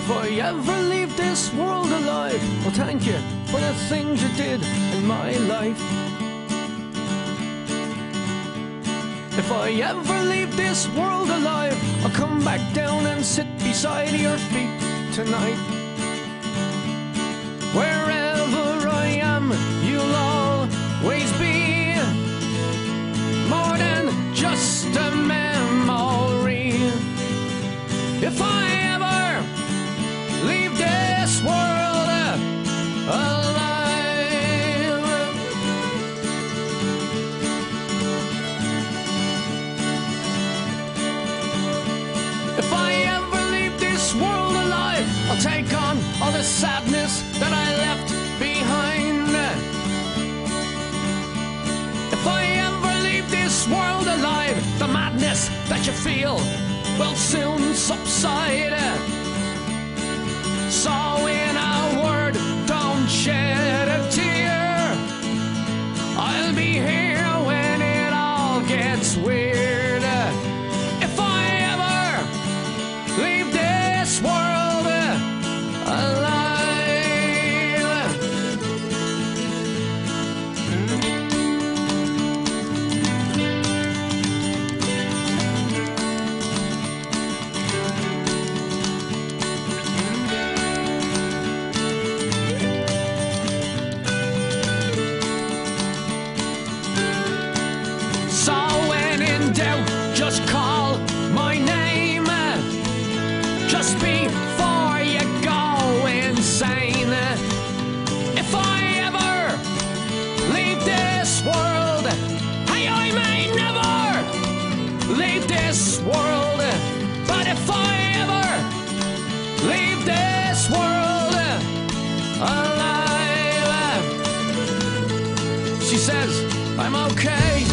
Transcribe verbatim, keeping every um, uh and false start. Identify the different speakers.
Speaker 1: If I ever leave this world alive, well, thank you for the things you did in my life. If I ever leave this world alive, I'll come back down and sit beside your feet tonight. Wherever I am, you'll always be more than just a memory. If I ever leave this world alive, if I ever leave this world alive, I'll take on all the sadness that I left behind. If I ever leave this world alive, the madness that you feel will soon subside. So in a word, don't shed a tear. I'll be here when it all gets weird. If I ever leave this world alive. So when in doubt, just call my name, just before you go insane. If I ever leave this world, hey, I may never leave this world, but if I ever leave this world alive, she says I'm okay.